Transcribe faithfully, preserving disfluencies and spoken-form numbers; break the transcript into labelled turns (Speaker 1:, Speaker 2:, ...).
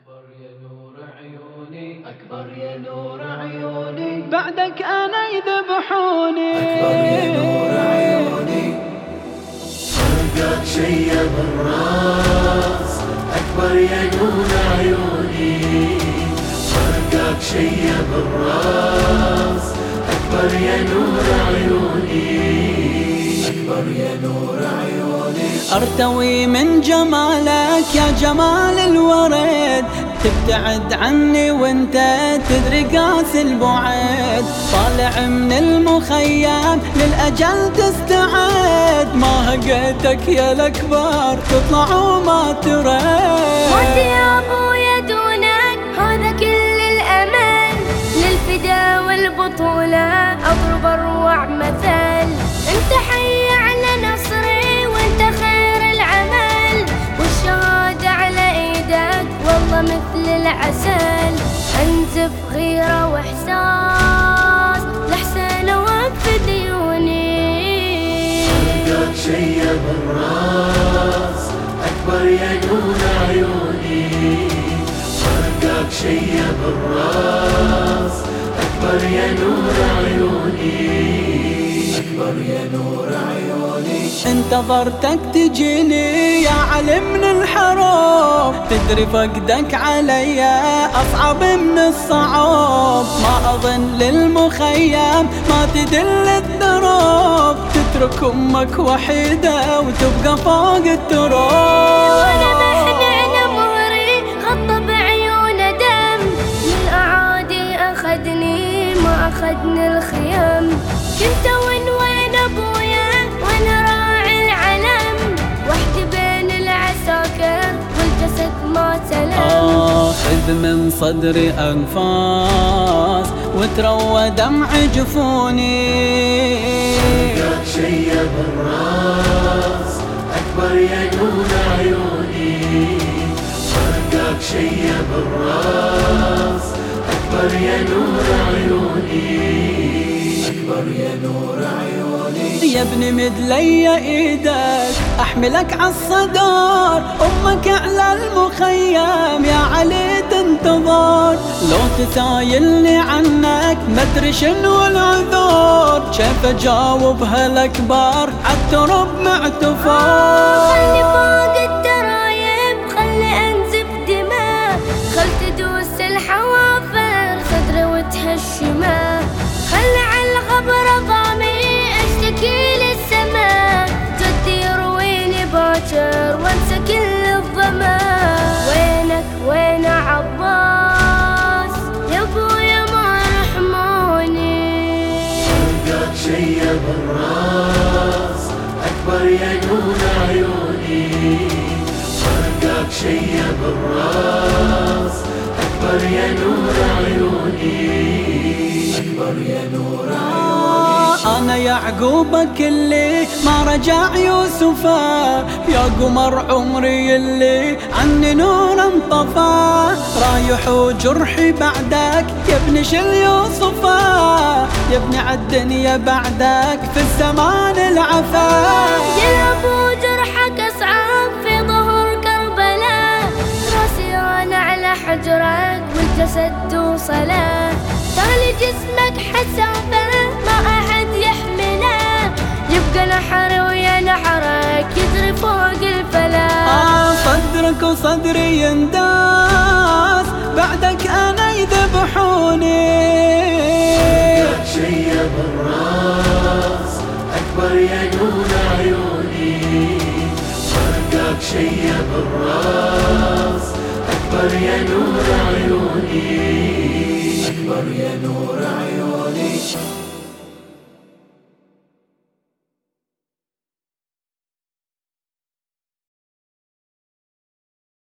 Speaker 1: أكبر يا نور عيوني، أكبر يا نور عيوني، بعدك أنا يذبحوني.
Speaker 2: أكبر يا نور عيوني، فرقك شي بالراس. أكبر يا نور عيوني، فرقك شي بالراس. أكبر يا نور عيوني، أكبر يا نور عيوني.
Speaker 3: أرتوي من جمالك يا جمال الورد، تبتعد عني وانت تدري قاس البعد. طالع من المخيم للأجل تستعد، ما هقيتك يا الأكبر تطلع وما ترد.
Speaker 4: موت يا أبويا دونك هذا كل الأمل، للفدا والبطولة أضرب أروع مثل. انت حي على نصري وانت خير العمل، والشهادة على ايدك والله مثل العسل. انزف غيرة واحساس لحسن اوفي ديوني.
Speaker 2: فرقك شي بالراس. أكبر يا نور عيوني، فرقك شي بالراس. أكبر يا نور عيوني، أكبر يا نور عيوني.
Speaker 3: انتظرتك تجيني يا علي من الحروب، تدري فقدك علي أصعب من الصعوب. ما أظن للمخيم ما تدل الدروب، تترك أمك وحيدة وتبقى فوق التراب.
Speaker 4: وانا محني على مهري غطى بعيونه دم، من أعادي أخذني ما أخذني الخيم. كنت وين وين أبويا وانا راعي العلم، وحدي بين العساكر والجسد ما سلم.
Speaker 3: آه خذ من صدري أنفاس وتروى دمع جفوني.
Speaker 2: فرقك شي بالراس. أكبر يا نور عيوني، فرقك شي بالراس. أكبر يا نور عيوني، أكبر يا نور عيوني.
Speaker 3: يا ابني مد لي ايدك احملك عالصدار، امك على المخيم يا علي تنتظر. لو تسايلني عنك مدري شنو العذور، كيف اجاوب هالاكبر عالترب معتفر.
Speaker 4: خلي فوق الترايب خلي انزف دماء، خل تدوس الحوافر صدري وتهشمه. خلي على الغبر ضامي اشتكي للسماء، جدي يرويني باكر وانسى كل الظما. وينك وين عباس يا ابويا ما رحموني.
Speaker 2: فرقك شي بالراس. أكبر يا نور عيوني، فرقك شي بالراس. أكبر يا نور عيوني، أكبر يا نور عيوني.
Speaker 3: أنا يعقوبك اللي ما رجع يوسفا، يا قمر عمري اللي عني نور انطفى. رايح وجرحي بعدك يا ابن شل يوصفا، يا ابن عالدنيا بعدك في الزمان العفا.
Speaker 4: يا ابو جرحك اصعب في ظهر كربلاء، راسي انا على حجرك والجسد توصله. تالي جسمك حسافه ما احد يحمله، يبقى نحر ويا نحرك يجري فوق الفلا.
Speaker 3: آه صدرك وصدري ينداس، بعدك انا يذبحوني.
Speaker 2: فرقك شي بالراس. أكبر يا نور عيوني، فرقك شي بالراس. أكبر يا نور عيوني، أكبر يا نور عيوني.